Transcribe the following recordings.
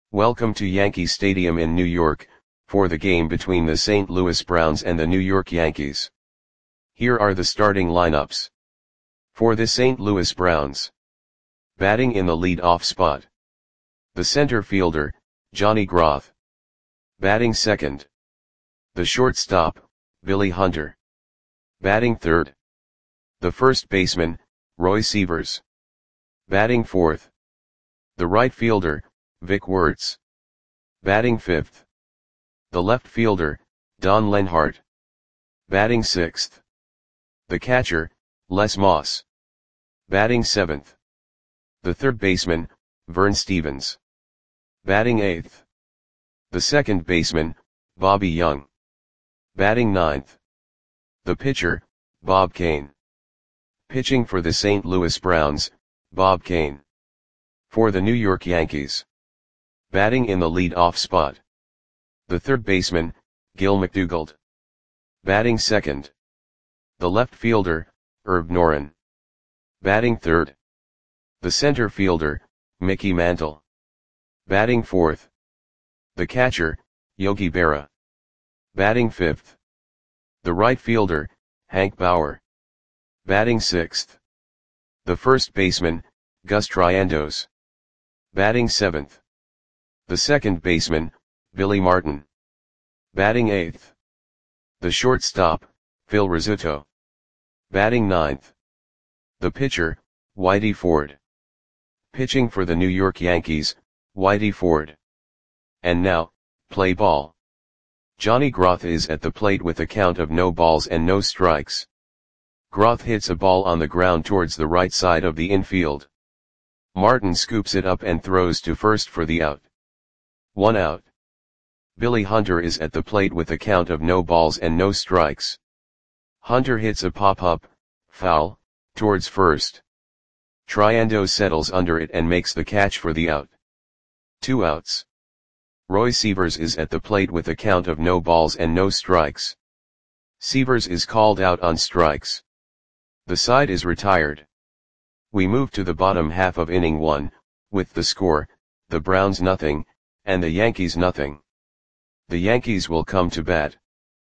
Welcome to Yankee Stadium in New York, for the game between the St. Louis Browns and the New York Yankees. Here are the starting lineups. For the St. Louis Browns. Batting in the lead-off spot. The center fielder, Johnny Groth. Batting second. The shortstop, Billy Hunter. Batting third. The first baseman, Roy Sievers. Batting fourth. The right fielder, Vic Wertz. Batting fifth. The left fielder, Don Lenhart. Batting sixth. The catcher, Les Moss. Batting seventh. The third baseman, Vern Stephens. Batting eighth. The second baseman, Bobby Young. Batting ninth. The pitcher, Bob Kane. Pitching for the St. Louis Browns, Bob Kane. For the New York Yankees. Batting in the lead-off spot. The third baseman, Gil McDougald. Batting second. The left fielder, Herb Noren. Batting third. The center fielder, Mickey Mantle. Batting fourth. The catcher, Yogi Berra. Batting fifth. The right fielder, Hank Bauer. Batting sixth. The first baseman, Gus Triandos. Batting seventh. The second baseman, Billy Martin. Batting eighth. The shortstop, Phil Rizzuto. Batting ninth. The pitcher, Whitey Ford. Pitching for the New York Yankees, Whitey Ford. And now, play ball. Johnny Groth is at the plate with a count of no balls and no strikes. Groth hits a ball on the ground towards the right side of the infield. Martin scoops it up and throws to first for the out. 1 out. Billy Hunter is at the plate with a count of no balls and no strikes. Hunter hits a pop-up, foul, towards first. Triandos settles under it and makes the catch for the out. 2 outs. Roy Sievers is at the plate with a count of no balls and no strikes. Sievers is called out on strikes. The side is retired. We move to the bottom half of inning 1, with the score, the Browns nothing, and the Yankees nothing. The Yankees will come to bat.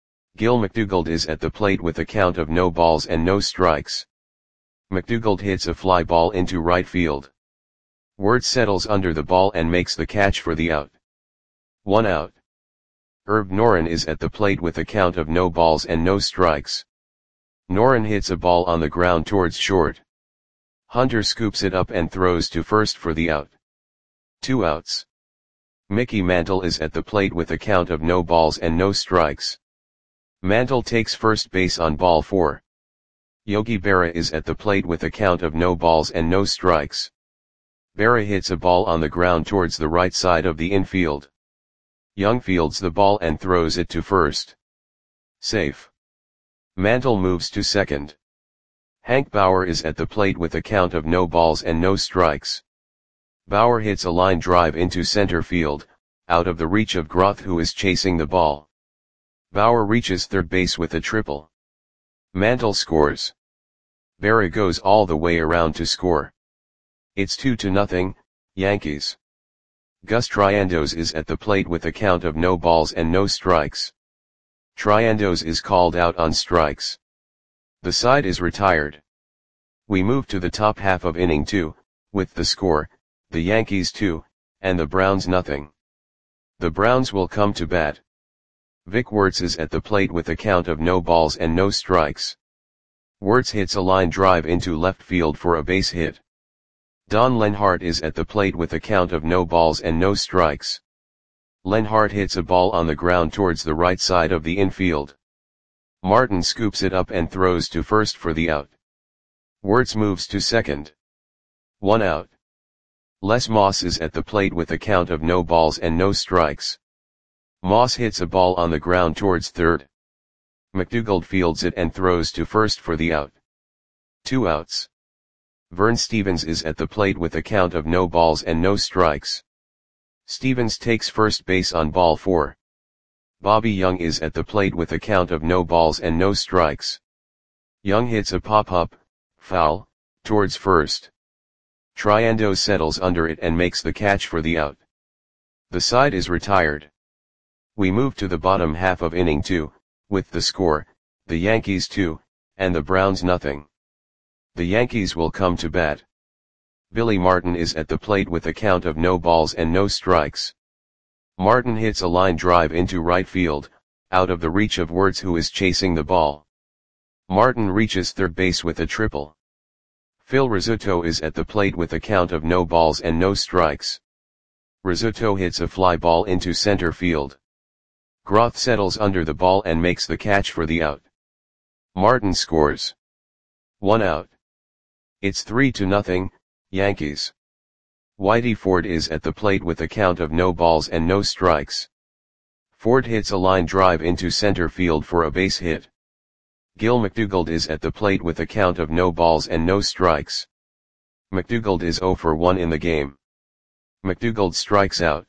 Gil McDougald is at the plate with a count of no balls and no strikes. McDougald hits a fly ball into right field. Wertz settles under the ball and makes the catch for the out. 1 out. Herb Noren is at the plate with a count of no balls and no strikes. Noren hits a ball on the ground towards short. Hunter scoops it up and throws to first for the out. 2 outs. Mickey Mantle is at the plate with a count of no balls and no strikes. Mantle takes first base on ball 4. Yogi Berra is at the plate with a count of no balls and no strikes. Berra hits a ball on the ground towards the right side of the infield. Young fields the ball and throws it to first. Safe. Mantle moves to second. Hank Bauer is at the plate with a count of no balls and no strikes. Bauer hits a line drive into center field, out of the reach of Groth who is chasing the ball. Bauer reaches third base with a triple. Mantle scores. Berra goes all the way around to score. It's 2-0, Yankees. Gus Triandos is at the plate with a count of no balls and no strikes. Triandos is called out on strikes. The side is retired. We move to the top half of inning 2, with the score, the Yankees 2, and the Browns nothing. The Browns will come to bat. Vic Wertz is at the plate with a count of no balls and no strikes. Wertz hits a line drive into left field for a base hit. Don Lenhart is at the plate with a count of no balls and no strikes. Lenhart hits a ball on the ground towards the right side of the infield. Martin scoops it up and throws to first for the out. Wertz moves to second. 1 out. Les Moss is at the plate with a count of no balls and no strikes. Moss hits a ball on the ground towards third. McDougald fields it and throws to first for the out. 2 outs. Vern Stephens is at the plate with a count of no balls and no strikes. Stephens takes first base on ball 4. Bobby Young is at the plate with a count of no balls and no strikes. Young hits a pop-up, foul, towards first. Triandos settles under it and makes the catch for the out. The side is retired. We move to the bottom half of inning 2, with the score, the Yankees 2, and the Browns nothing. The Yankees will come to bat. Billy Martin is at the plate with a count of no balls and no strikes. Martin hits a line drive into right field, out of the reach of Wertz, who is chasing the ball. Martin reaches third base with a triple. Phil Rizzuto is at the plate with a count of no balls and no strikes. Rizzuto hits a fly ball into center field. Groth settles under the ball and makes the catch for the out. Martin scores. 1 out. It's 3-0, Yankees. Whitey Ford is at the plate with a count of no balls and no strikes. Ford hits a line drive into center field for a base hit. Gil McDougald is at the plate with a count of no balls and no strikes. McDougald is 0 for 1 in the game. McDougald strikes out.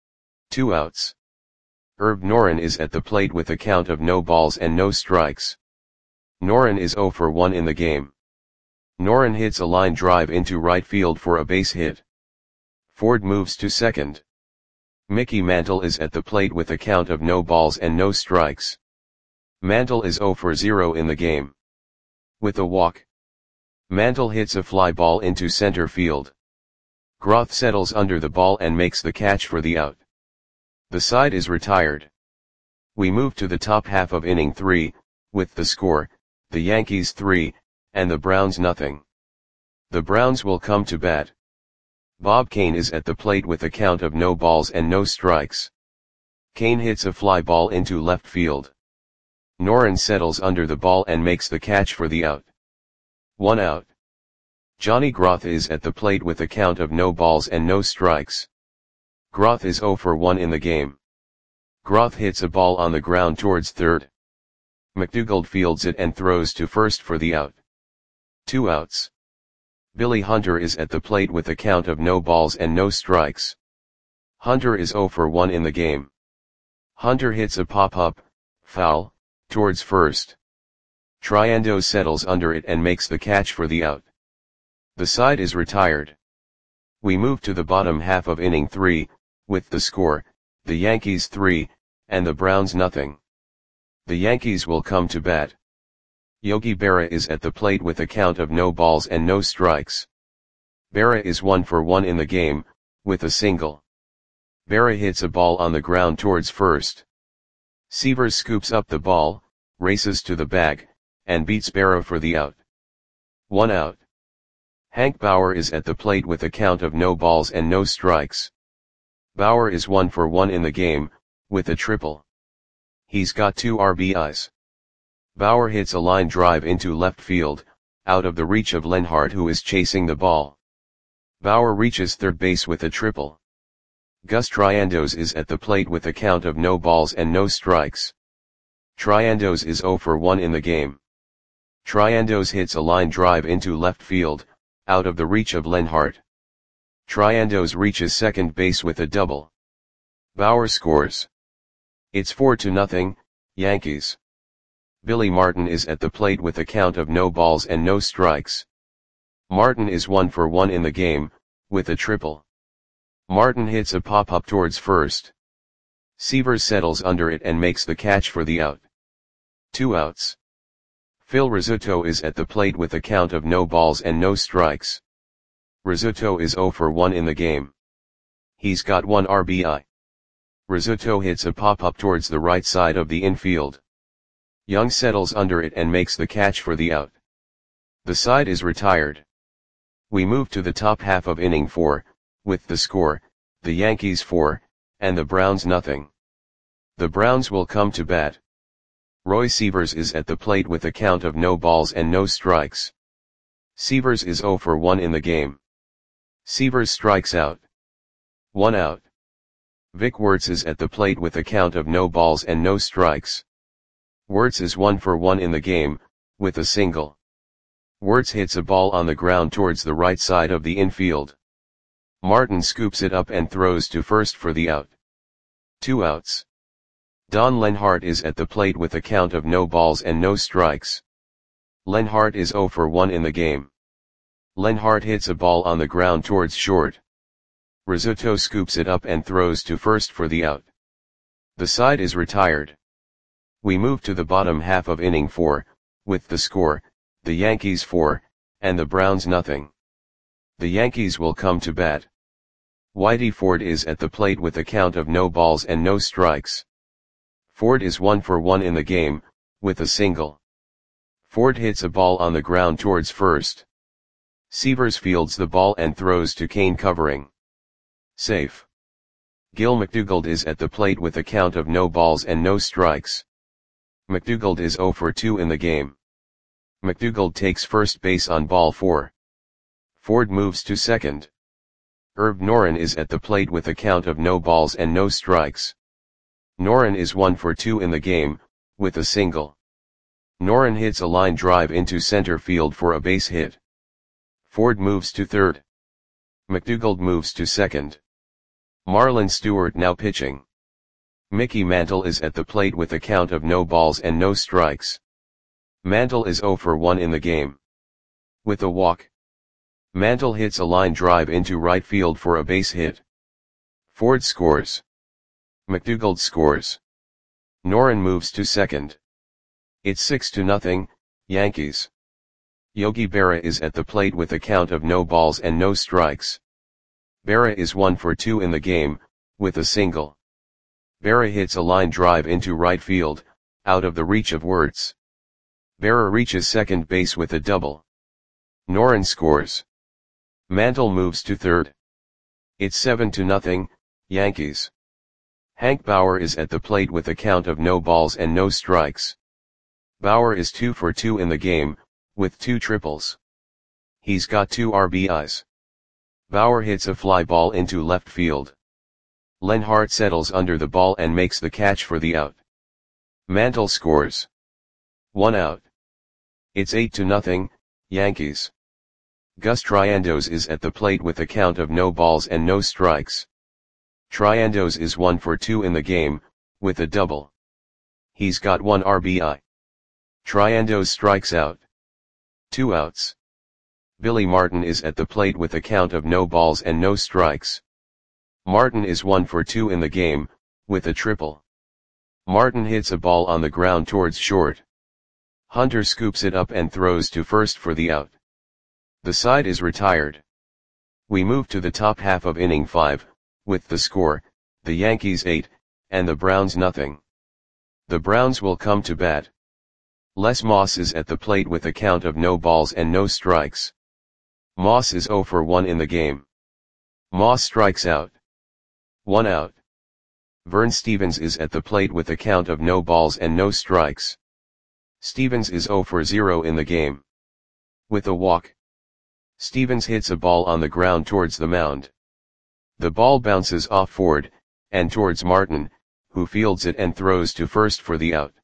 2 outs. Herb Noren is at the plate with a count of no balls and no strikes. Noren is 0 for 1 in the game. Noren hits a line drive into right field for a base hit. Ford moves to second. Mickey Mantle is at the plate with a count of no balls and no strikes. Mantle is 0 for 0 in the game. With a walk, Mantle hits a fly ball into center field. Groth settles under the ball and makes the catch for the out. The side is retired. We move to the top half of inning 3, with the score, the Yankees 3, and the Browns nothing. The Browns will come to bat. Bob Kane is at the plate with a count of no balls and no strikes. Kane hits a fly ball into left field. Noren settles under the ball and makes the catch for the out. 1 out. Johnny Groth is at the plate with a count of no balls and no strikes. Groth is 0 for 1 in the game. Groth hits a ball on the ground towards third. McDougald fields it and throws to first for the out. 2 outs. Billy Hunter is at the plate with a count of no balls and no strikes. Hunter is 0 for 1 in the game. Hunter hits a pop-up, foul, towards first. Triando settles under it and makes the catch for the out. The side is retired. We move to the bottom half of inning 3, with the score, the Yankees 3, and the Browns nothing. The Yankees will come to bat. Yogi Berra is at the plate with a count of no balls and no strikes. Berra is 1 for 1 in the game, with a single. Berra hits a ball on the ground towards first. Severs scoops up the ball, races to the bag, and beats Berra for the out. 1 out. Hank Bauer is at the plate with a count of no balls and no strikes. Bauer is 1 for 1 in the game, with a triple. He's got 2 RBIs. Bauer hits a line drive into left field, out of the reach of Lenhart, who is chasing the ball. Bauer reaches third base with a triple. Gus Triandos is at the plate with a count of no balls and no strikes. Triandos is 0 for 1 in the game. Triandos hits a line drive into left field, out of the reach of Lenhart. Triandos reaches second base with a double. Bauer scores. It's 4-0, Yankees. Billy Martin is at the plate with a count of no balls and no strikes. Martin is 1 for 1 in the game, with a triple. Martin hits a pop-up towards first. Severs settles under it and makes the catch for the out. 2 outs. Phil Rizzuto is at the plate with a count of no balls and no strikes. Rizzuto is 0 for 1 in the game. He's got 1 RBI. Rizzuto hits a pop-up towards the right side of the infield. Young settles under it and makes the catch for the out. The side is retired. We move to the top half of inning 4, with the score, the Yankees 4, and the Browns nothing. The Browns will come to bat. Roy Severs is at the plate with a count of no balls and no strikes. Severs is 0 for 1 in the game. Severs strikes out. 1 out. Vic Wertz is at the plate with a count of no balls and no strikes. Wertz is 1 for 1 in the game, with a single. Wertz hits a ball on the ground towards the right side of the infield. Martin scoops it up and throws to first for the out. 2 outs. Don Lenhart is at the plate with a count of no balls and no strikes. Lenhart is 0 for 1 in the game. Lenhart hits a ball on the ground towards short. Rizzuto scoops it up and throws to first for the out. The side is retired. We move to the bottom half of inning 4, with the score, the Yankees 4, and the Browns nothing. The Yankees will come to bat. Whitey Ford is at the plate with a count of no balls and no strikes. Ford is 1 for 1 in the game, with a single. Ford hits a ball on the ground towards first. Sievers fields the ball and throws to Kane covering. Safe. Gil McDougald is at the plate with a count of no balls and no strikes. McDougald is 0 for 2 in the game. McDougald takes first base on ball 4. Ford moves to second. Herb Noren is at the plate with a count of no balls and no strikes. Noren is 1 for 2 in the game, with a single. Noren hits a line drive into center field for a base hit. Ford moves to third. McDougald moves to second. Marlon Stewart now pitching. Mickey Mantle is at the plate with a count of no balls and no strikes. Mantle is 0 for 1 in the game. With a walk. Mantle hits a line drive into right field for a base hit. Ford scores. McDougald scores. Noren moves to second. It's 6-0, Yankees. Yogi Berra is at the plate with a count of no balls and no strikes. Berra is 1 for 2 in the game, with a single. Berra hits a line drive into right field, out of the reach of Wirtz. Berra reaches second base with a double. Noren scores. Mantle moves to third. It's 7-0, Yankees. Hank Bauer is at the plate with a count of no balls and no strikes. Bauer is 2 for 2 in the game, with 2 triples. He's got 2 RBIs. Bauer hits a fly ball into left field. Lenhart settles under the ball and makes the catch for the out. Mantle scores. 1 out. It's 8-0, Yankees. Gus Triandos is at the plate with a count of no balls and no strikes. Triandos is 1 for 2 in the game, with a double. He's got 1 RBI. Triandos strikes out. 2 outs. Billy Martin is at the plate with a count of no balls and no strikes. Martin is 1 for 2 in the game, with a triple. Martin hits a ball on the ground towards short. Hunter scoops it up and throws to first for the out. The side is retired. We move to the top half of inning 5, with the score, the Yankees 8, and the Browns nothing. The Browns will come to bat. Les Moss is at the plate with a count of no balls and no strikes. Moss is 0 for 1 in the game. Moss strikes out. 1 out. Vern Stevens is at the plate with a count of no balls and no strikes. Stevens is 0 for 0 in the game. With a walk. Stevens hits a ball on the ground towards the mound. The ball bounces off Ford, and towards Martin, who fields it and throws to first for the out.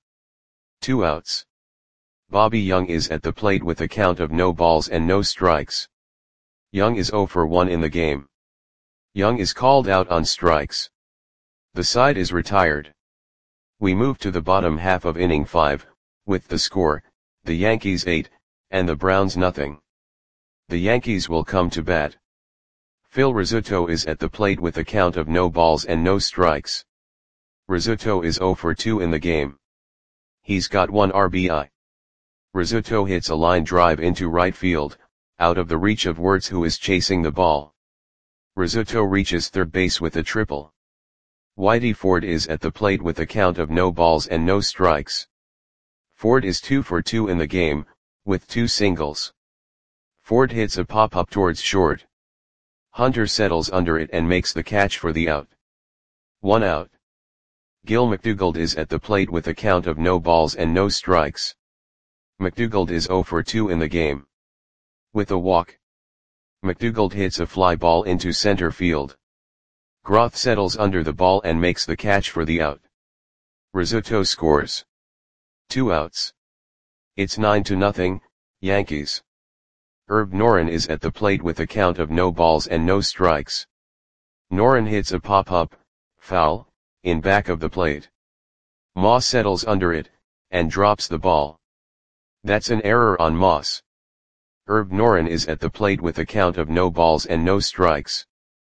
2 outs. Bobby Young is at the plate with a count of no balls and no strikes. Young is 0 for 1 in the game. Young is called out on strikes. The side is retired. We move to the bottom half of inning 5, with the score, the Yankees 8, and the Browns nothing. The Yankees will come to bat. Phil Rizzuto is at the plate with a count of no balls and no strikes. Rizzuto is 0 for 2 in the game. He's got 1 RBI. Rizzuto hits a line drive into right field, out of the reach of Wirtz who is chasing the ball. Rizzuto reaches third base with a triple. Whitey Ford is at the plate with a count of no balls and no strikes. Ford is 2 for 2 in the game, with 2 singles. Ford hits a pop-up towards short. Hunter settles under it and makes the catch for the out. 1 out. Gil McDougald is at the plate with a count of no balls and no strikes. McDougald is 0 for 2 in the game. With a walk. McDougald hits a fly ball into center field. Groth settles under the ball and makes the catch for the out. Rizzuto scores. 2 outs. It's 9-0, Yankees. Herb Noren is at the plate with a count of no balls and no strikes. Noren hits a pop-up, foul, in back of the plate. Moss settles under it, and drops the ball. That's an error on Moss. Herb Noren is at the plate with a count of no balls and no strikes.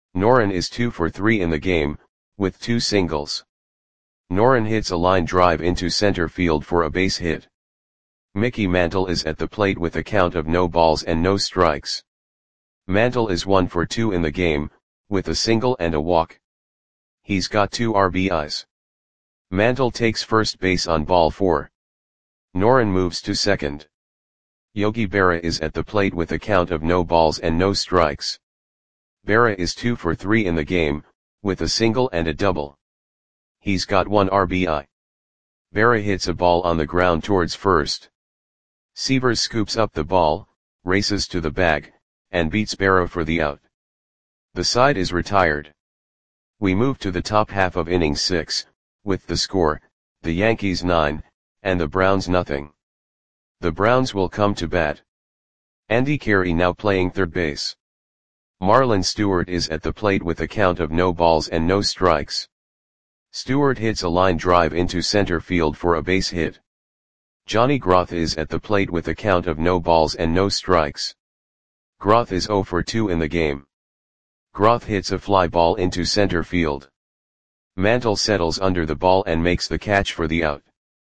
Noren is 2 for 3 in the game, with 2 singles. Noren hits a line drive into center field for a base hit. Mickey Mantle is at the plate with a count of no balls and no strikes. Mantle is 1 for 2 in the game, with a single and a walk. He's got 2 RBIs. Mantle takes first base on ball 4. Noren moves to second. Yogi Berra is at the plate with a count of no balls and no strikes. Berra is 2 for 3 in the game, with a single and a double. He's got 1 RBI. Berra hits a ball on the ground towards first. Sievers scoops up the ball, races to the bag, and beats Berra for the out. The side is retired. We move to the top half of inning 6, with the score, the Yankees 9, and the Browns nothing. The Browns will come to bat. Andy Carey now playing third base. Marlon Stewart is at the plate with a count of no balls and no strikes. Stewart hits a line drive into center field for a base hit. Johnny Groth is at the plate with a count of no balls and no strikes. Groth is 0 for 2 in the game. Groth hits a fly ball into center field. Mantle settles under the ball and makes the catch for the out.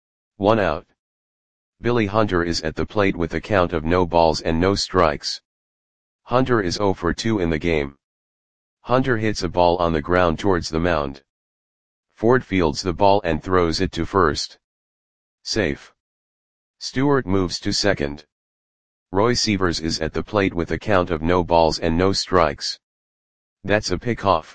1 out. Billy Hunter is at the plate with a count of no balls and no strikes. Hunter is 0 for 2 in the game. Hunter hits a ball on the ground towards the mound. Ford fields the ball and throws it to first. Safe. Stewart moves to second. Roy Sievers is at the plate with a count of no balls and no strikes. That's a pickoff.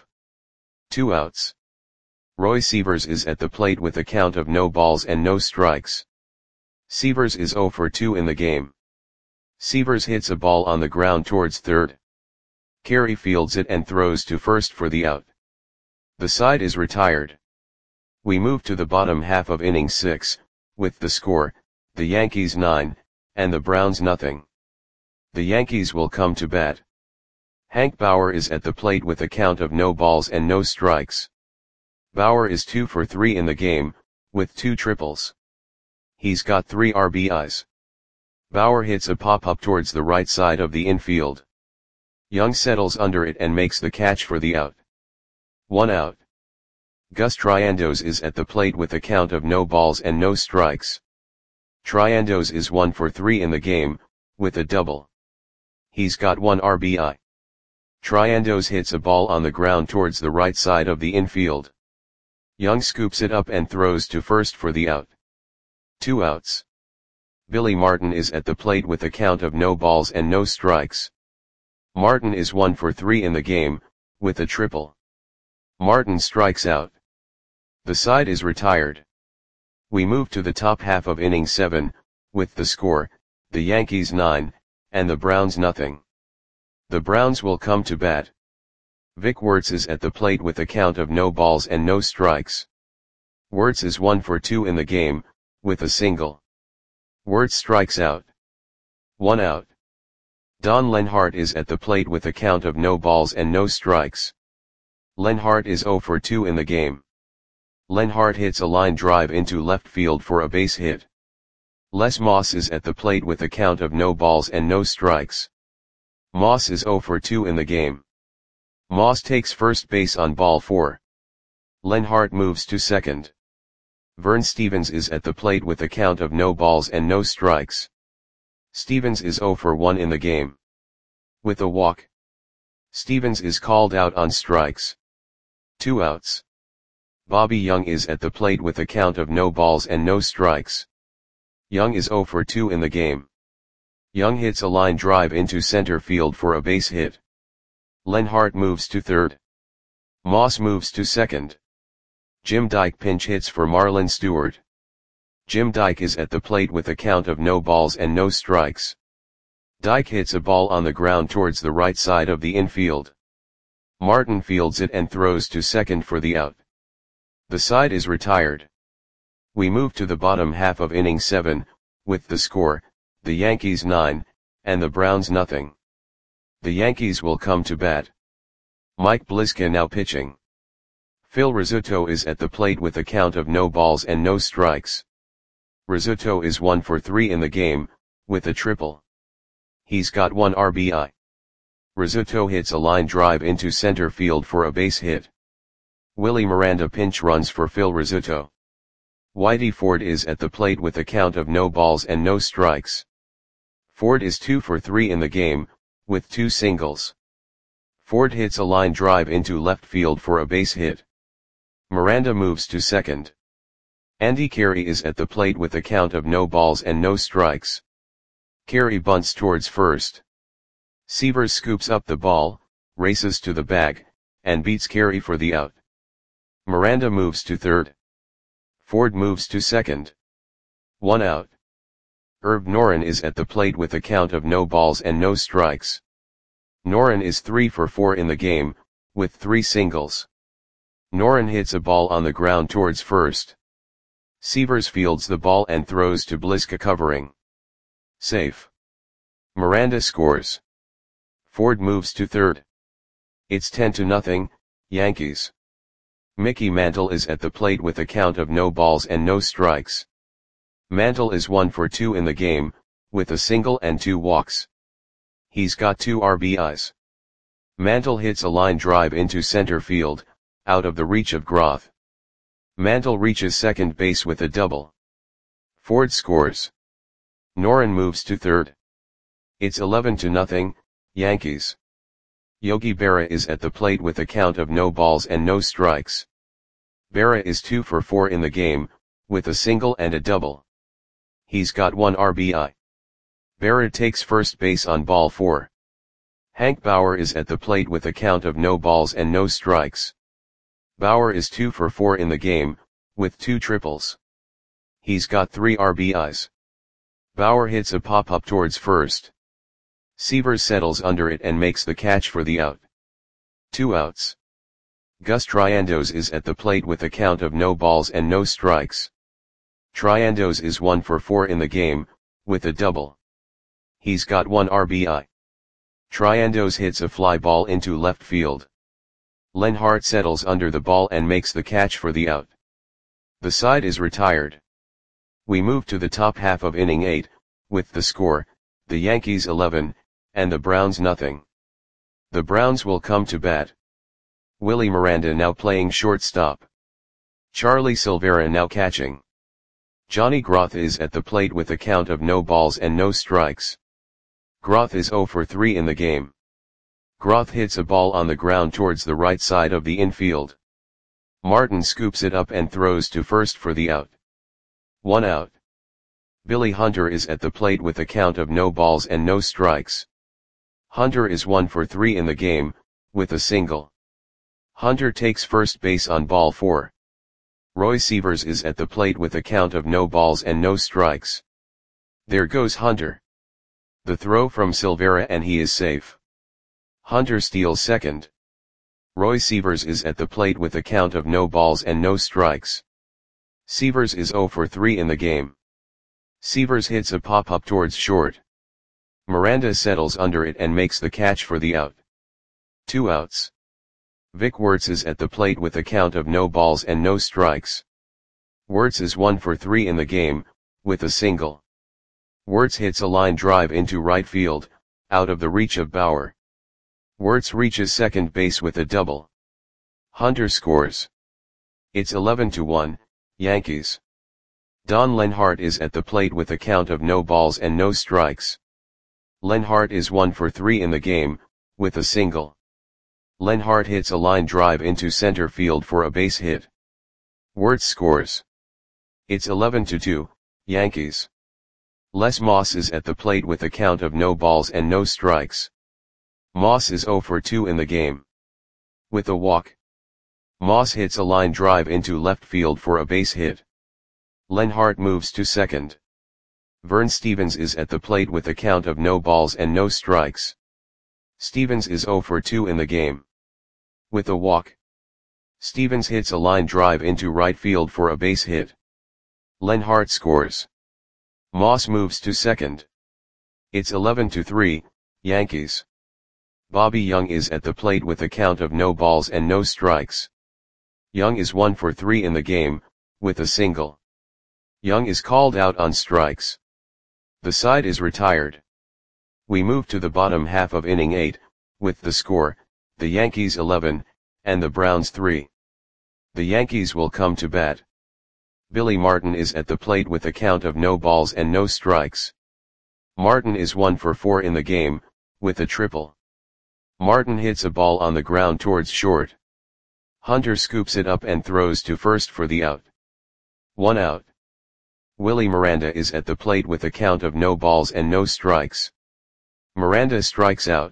2 outs. Roy Sievers is at the plate with a count of no balls and no strikes. Sievers is 0 for 2 in the game. Sievers hits a ball on the ground towards third. Carey fields it and throws to first for the out. The side is retired. We move to the bottom half of inning 6, with the score, the Yankees 9, and the Browns nothing. The Yankees will come to bat. Hank Bauer is at the plate with a count of no balls and no strikes. Bauer is 2 for 3 in the game, with 2 triples. He's got 3 RBIs. Bauer hits a pop-up towards the right side of the infield. Young settles under it and makes the catch for the out. 1 out. Gus Triandos is at the plate with a count of no balls and no strikes. Triandos is 1 for 3 in the game, with a double. He's got 1 RBI. Triandos hits a ball on the ground towards the right side of the infield. Young scoops it up and throws to first for the out. 2 outs. Billy Martin is at the plate with a count of no balls and no strikes. Martin is 1 for 3 in the game, with a triple. Martin strikes out. The side is retired. We move to the top half of inning 7, with the score, the Yankees 9, and the Browns nothing. The Browns will come to bat. Vic Wertz is at the plate with a count of no balls and no strikes. Wertz is 1 for 2 in the game, with a single. Wertz strikes out. 1 out. Don Lenhart is at the plate with a count of no balls and no strikes. Lenhart is 0 for 2 in the game. Lenhart hits a line drive into left field for a base hit. Les Moss is at the plate with a count of no balls and no strikes. Moss is 0 for 2 in the game. Moss takes first base on ball 4. Lenhart moves to second. Vern Stevens is at the plate with a count of no balls and no strikes. Stevens is 0 for 1 in the game. With a walk. Stevens is called out on strikes. 2 outs. Bobby Young is at the plate with a count of no balls and no strikes. Young is 0 for 2 in the game. Young hits a line drive into center field for a base hit. Lenhart moves to third. Moss moves to second. Jim Dyke pinch hits for Marlon Stewart. Jim Dyke is at the plate with a count of no balls and no strikes. Dyke hits a ball on the ground towards the right side of the infield. Martin fields it and throws to second for the out. The side is retired. We move to the bottom half of inning 7, with the score, the Yankees 9, and the Browns nothing. The Yankees will come to bat. Mike Bliska now pitching. Phil Rizzuto is at the plate with a count of no balls and no strikes. Rizzuto is 1 for 3 in the game, with a triple. He's got 1 RBI. Rizzuto hits a line drive into center field for a base hit. Willie Miranda pinch runs for Phil Rizzuto. Whitey Ford is at the plate with a count of no balls and no strikes. Ford is 2 for 3 in the game, with 2 singles. Ford hits a line drive into left field for a base hit. Miranda moves to second. Andy Carey is at the plate with a count of no balls and no strikes. Carey bunts towards first. Sievers scoops up the ball, races to the bag, and beats Carey for the out. Miranda moves to third. Ford moves to second. 1 out. Herb Noren is at the plate with a count of no balls and no strikes. Noren is 3 for 4 in the game, with 3 singles. Noren hits a ball on the ground towards first. Sievers fields the ball and throws to Bliska covering. Safe. Miranda scores. Ford moves to third. It's 10-0, Yankees. Mickey Mantle is at the plate with a count of no balls and no strikes. Mantle is 1 for 2 in the game, with a single and 2 walks. He's got 2 RBIs. Mantle hits a line drive into center field, out of the reach of Groth. Mantle reaches second base with a double. Ford scores. Noren moves to third. It's 11-0, Yankees. Yogi Berra is at the plate with a count of no balls and no strikes. Berra is 2 for 4 in the game, with a single and a double. He's got 1 RBI. Berra takes first base on ball 4. Hank Bauer is at the plate with a count of no balls and no strikes. Bauer is 2 for 4 in the game, with 2 triples. He's got 3 RBIs. Bauer hits a pop-up towards first. Sievers settles under it and makes the catch for the out. 2 outs. Gus Triandos is at the plate with a count of no balls and no strikes. Triandos is 1 for 4 in the game, with a double. He's got 1 RBI. Triandos hits a fly ball into left field. Lenhart settles under the ball and makes the catch for the out. The side is retired. We move to the top half of inning 8, with the score, the Yankees 11, and the Browns nothing. The Browns will come to bat. Willie Miranda now playing shortstop. Charlie Silvera now catching. Johnny Groth is at the plate with a count of no balls and no strikes. Groth is 0 for 3 in the game. Groth hits a ball on the ground towards the right side of the infield. Martin scoops it up and throws to first for the out. 1 out. Billy Hunter is at the plate with a count of no balls and no strikes. Hunter is 1 for 3 in the game, with a single. Hunter takes first base on ball 4. Roy Sievers is at the plate with a count of no balls and no strikes. There goes Hunter. The throw from Silvera and he is safe. Hunter steals second. Roy Sievers is at the plate with a count of no balls and no strikes. Sievers is 0 for 3 in the game. Sievers hits a pop-up towards short. Miranda settles under it and makes the catch for the out. 2 outs. Vic Wertz is at the plate with a count of no balls and no strikes. Wertz is 1 for 3 in the game, with a single. Wertz hits a line drive into right field, out of the reach of Bauer. Wertz reaches second base with a double. Hunter scores. It's 11-1, Yankees. Don Lenhart is at the plate with a count of no balls and no strikes. Lenhart is 1 for 3 in the game, with a single. Lenhart hits a line drive into center field for a base hit. Wertz scores. It's 11-2, Yankees. Les Moss is at the plate with a count of no balls and no strikes. Moss is 0 for 2 in the game. With a walk. Moss hits a line drive into left field for a base hit. Lenhart moves to second. Vern Stevens is at the plate with a count of no balls and no strikes. Stevens is 0 for 2 in the game. With a walk. Stevens hits a line drive into right field for a base hit. Lenhart scores. Moss moves to second. It's 11-3, Yankees. Bobby Young is at the plate with a count of no balls and no strikes. Young is 1 for 3 in the game, with a single. Young is called out on strikes. The side is retired. We move to the bottom half of inning 8, with the score, the Yankees 11, and the Browns 3. The Yankees will come to bat. Billy Martin is at the plate with a count of no balls and no strikes. Martin is 1 for 4 in the game, with a triple. Martin hits a ball on the ground towards short. Hunter scoops it up and throws to first for the out. 1 out. Willie Miranda is at the plate with a count of no balls and no strikes. Miranda strikes out.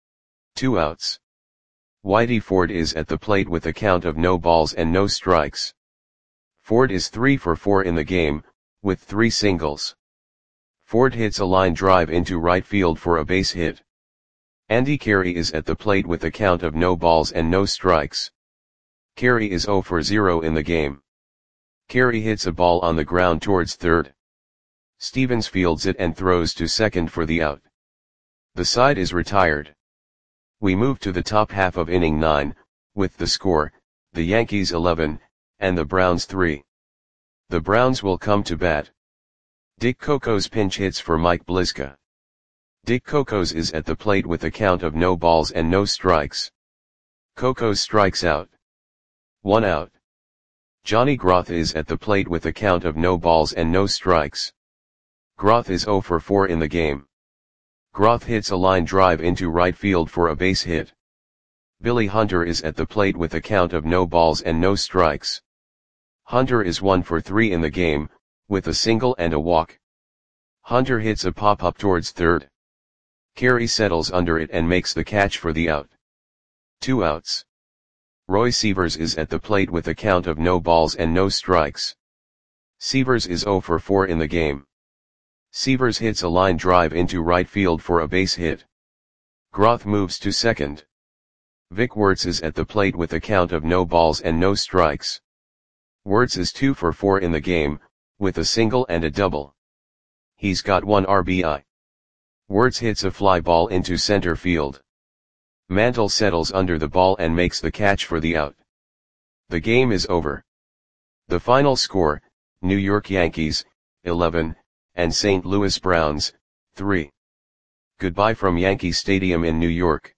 2 outs. Whitey Ford is at the plate with a count of no balls and no strikes. Ford is 3 for 4 in the game, with 3 singles. Ford hits a line drive into right field for a base hit. Andy Carey is at the plate with a count of no balls and no strikes. Carey is 0 for 0 in the game. Carey hits a ball on the ground towards third. Stevens fields it and throws to second for the out. The side is retired. We move to the top half of inning 9, with the score, the Yankees 11, and the Browns 3. The Browns will come to bat. Dick Cocos pinch hits for Mike Bliska. Dick Cocos is at the plate with a count of no balls and no strikes. Cocos strikes out. 1 out. Johnny Groth is at the plate with a count of no balls and no strikes. Groth is 0 for 4 in the game. Groth hits a line drive into right field for a base hit. Billy Hunter is at the plate with a count of no balls and no strikes. Hunter is 1 for 3 in the game, with a single and a walk. Hunter hits a pop-up towards third. Carey settles under it and makes the catch for the out. 2 outs. Roy Sievers is at the plate with a count of no balls and no strikes. Sievers is 0 for 4 in the game. Sievers hits a line drive into right field for a base hit. Groth moves to second. Vic Wertz is at the plate with a count of no balls and no strikes. Wertz is 2 for 4 in the game, with a single and a double. He's got 1 RBI. Wertz hits a fly ball into center field. Mantle settles under the ball and makes the catch for the out. The game is over. The final score, New York Yankees, 11, and St. Louis Browns, 3. Goodbye from Yankee Stadium in New York.